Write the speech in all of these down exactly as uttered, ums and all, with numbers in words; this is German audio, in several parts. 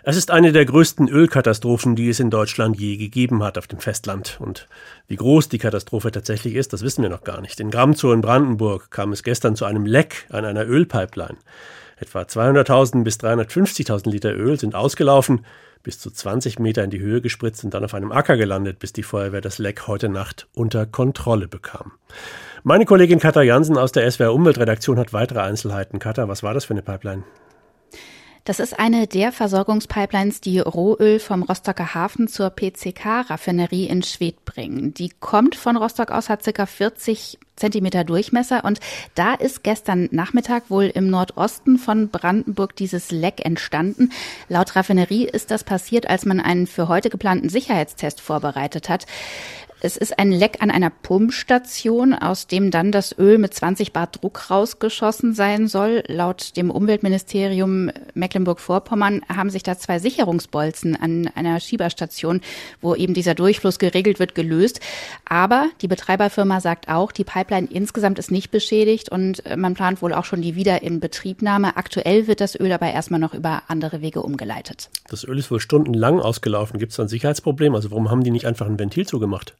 Es ist eine der größten Ölkatastrophen, die es in Deutschland je gegeben hat auf dem Festland. Und wie groß die Katastrophe tatsächlich ist, das wissen wir noch gar nicht. In Gramzow in Brandenburg kam es gestern zu einem Leck an einer Ölpipeline. Etwa zweihunderttausend bis dreihundertfünfzigtausend Liter Öl sind ausgelaufen, bis zu zwanzig Meter in die Höhe gespritzt und dann auf einem Acker gelandet, bis die Feuerwehr das Leck heute Nacht unter Kontrolle bekam. Meine Kollegin Katja Jansen aus der S W R Umweltredaktion hat weitere Einzelheiten. Katja, was war das für eine Pipeline? Das ist eine der Versorgungspipelines, die Rohöl vom Rostocker Hafen zur P C K-Raffinerie in Schwedt bringen. Die kommt von Rostock aus, hat ca. vierzig Zentimeter Durchmesser und da ist gestern Nachmittag wohl im Nordosten von Brandenburg dieses Leck entstanden. Laut Raffinerie ist das passiert, als man einen für heute geplanten Sicherheitstest vorbereitet hat. Es ist ein Leck an einer Pumpstation, aus dem dann das Öl mit zwanzig Bar Druck rausgeschossen sein soll. Laut dem Umweltministerium Mecklenburg-Vorpommern haben sich da zwei Sicherungsbolzen an einer Schieberstation, wo eben dieser Durchfluss geregelt wird, gelöst. Aber die Betreiberfirma sagt auch, die Pipeline insgesamt ist nicht beschädigt und man plant wohl auch schon die Wiederinbetriebnahme. Aktuell wird das Öl aber erstmal noch über andere Wege umgeleitet. Das Öl ist wohl stundenlang ausgelaufen. Gibt es da ein Sicherheitsproblem? Also warum haben die nicht einfach ein Ventil zugemacht?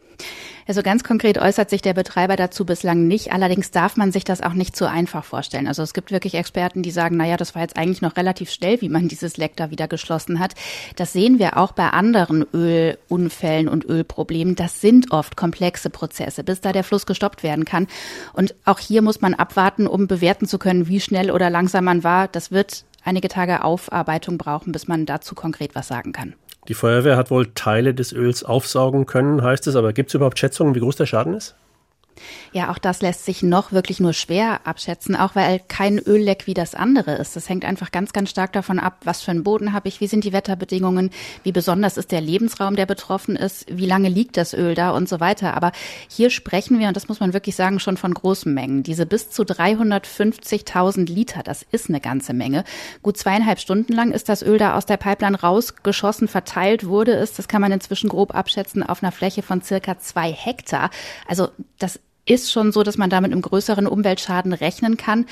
Also ganz konkret äußert sich der Betreiber dazu bislang nicht. Allerdings darf man sich das auch nicht so einfach vorstellen. Also es gibt wirklich Experten, die sagen, naja, das war jetzt eigentlich noch relativ schnell, wie man dieses Leck da wieder geschlossen hat. Das sehen wir auch bei anderen Ölunfällen und Ölproblemen. Das sind oft komplexe Prozesse, bis da der Fluss gestoppt werden kann. Und auch hier muss man abwarten, um bewerten zu können, wie schnell oder langsam man war. Das wird einige Tage Aufarbeitung brauchen, bis man dazu konkret was sagen kann. Die Feuerwehr hat wohl Teile des Öls aufsaugen können, heißt es. Aber gibt es überhaupt Schätzungen, wie groß der Schaden ist? Ja, auch das lässt sich noch wirklich nur schwer abschätzen, auch weil kein Ölleck wie das andere ist. Das hängt einfach ganz, ganz stark davon ab, was für einen Boden habe ich, wie sind die Wetterbedingungen, wie besonders ist der Lebensraum, der betroffen ist, wie lange liegt das Öl da und so weiter. Aber hier sprechen wir, und das muss man wirklich sagen, schon von großen Mengen. Diese bis zu dreihundertfünfzigtausend Liter, das ist eine ganze Menge. Gut zweieinhalb Stunden lang ist das Öl da aus der Pipeline rausgeschossen, verteilt wurde es, das kann man inzwischen grob abschätzen, auf einer Fläche von circa zwei Hektar. Also das ist schon so, dass man da mit einem größeren Umweltschaden rechnen kann.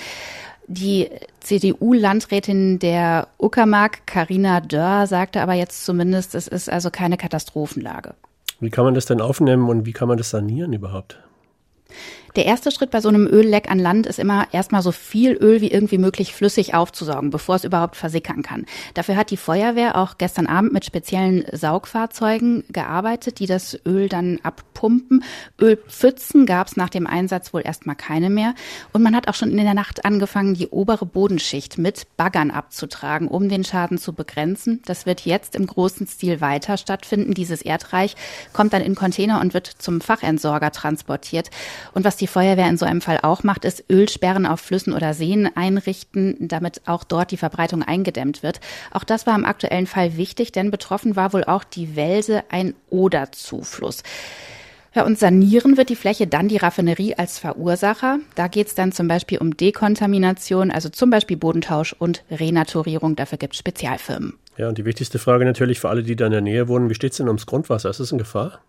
Die C D U-Landrätin der Uckermark, Carina Dörr, sagte aber jetzt zumindest, es ist also keine Katastrophenlage. Wie kann man das denn aufnehmen und wie kann man das sanieren überhaupt? Der erste Schritt bei so einem Ölleck an Land ist immer erstmal so viel Öl wie irgendwie möglich flüssig aufzusaugen, bevor es überhaupt versickern kann. Dafür hat die Feuerwehr auch gestern Abend mit speziellen Saugfahrzeugen gearbeitet, die das Öl dann abpumpen. Ölpfützen gab es nach dem Einsatz wohl erstmal keine mehr. Und man hat auch schon in der Nacht angefangen, die obere Bodenschicht mit Baggern abzutragen, um den Schaden zu begrenzen. Das wird jetzt im großen Stil weiter stattfinden. Dieses Erdreich kommt dann in Container und wird zum Fachentsorger transportiert. Und was die Feuerwehr in so einem Fall auch macht, ist Ölsperren auf Flüssen oder Seen einrichten, damit auch dort die Verbreitung eingedämmt wird. Auch das war im aktuellen Fall wichtig, denn betroffen war wohl auch die Welse, ein Oderzufluss. Ja, und sanieren wird die Fläche dann die Raffinerie als Verursacher. Da geht es dann zum Beispiel um Dekontamination, also zum Beispiel Bodentausch und Renaturierung. Dafür gibt es Spezialfirmen. Ja, und die wichtigste Frage natürlich für alle, die da in der Nähe wohnen, wie steht es denn ums Grundwasser? Ist das in Gefahr?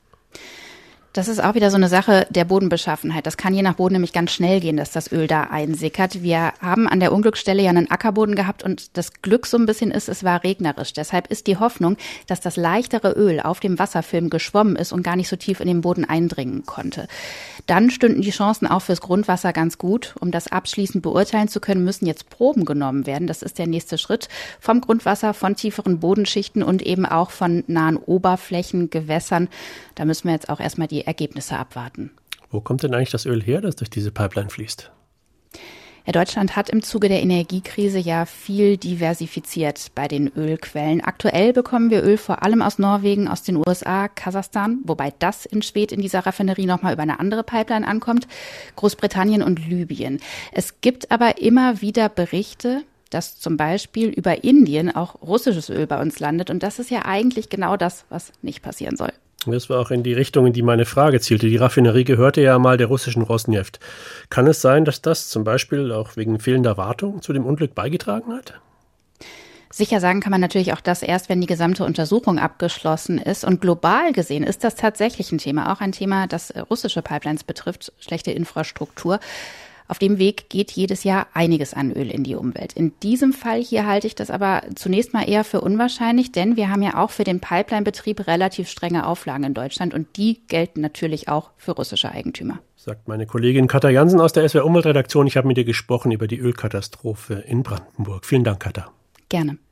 Das ist auch wieder so eine Sache der Bodenbeschaffenheit. Das kann je nach Boden nämlich ganz schnell gehen, dass das Öl da einsickert. Wir haben an der Unglücksstelle ja einen Ackerboden gehabt und das Glück so ein bisschen ist, es war regnerisch. Deshalb ist die Hoffnung, dass das leichtere Öl auf dem Wasserfilm geschwommen ist und gar nicht so tief in den Boden eindringen konnte. Dann stünden die Chancen auch fürs Grundwasser ganz gut. Um das abschließend beurteilen zu können, müssen jetzt Proben genommen werden. Das ist der nächste Schritt vom Grundwasser, von tieferen Bodenschichten und eben auch von nahen Oberflächen, Gewässern. Da müssen wir jetzt auch erstmal die Ergebnisse abwarten. Wo kommt denn eigentlich das Öl her, das durch diese Pipeline fließt? Ja, Deutschland hat im Zuge der Energiekrise ja viel diversifiziert bei den Ölquellen. Aktuell bekommen wir Öl vor allem aus Norwegen, aus den U S A, Kasachstan, wobei das in Schwedt in dieser Raffinerie nochmal über eine andere Pipeline ankommt, Großbritannien und Libyen. Es gibt aber immer wieder Berichte, dass zum Beispiel über Indien auch russisches Öl bei uns landet. Und das ist ja eigentlich genau das, was nicht passieren soll. Das war auch in die Richtung, in die meine Frage zielte. Die Raffinerie gehörte ja mal der russischen Rosneft. Kann es sein, dass das zum Beispiel auch wegen fehlender Wartung zu dem Unglück beigetragen hat? Sicher sagen kann man natürlich auch das erst, wenn die gesamte Untersuchung abgeschlossen ist. Und global gesehen ist das tatsächlich ein Thema. Auch ein Thema, das russische Pipelines betrifft, schlechte Infrastruktur. Auf dem Weg geht jedes Jahr einiges an Öl in die Umwelt. In diesem Fall hier halte ich das aber zunächst mal eher für unwahrscheinlich, denn wir haben ja auch für den Pipeline-Betrieb relativ strenge Auflagen in Deutschland und die gelten natürlich auch für russische Eigentümer. Sagt meine Kollegin Katja Jansen aus der S W R Umweltredaktion. Ich habe mit ihr gesprochen über die Ölkatastrophe in Brandenburg. Vielen Dank, Katja. Gerne.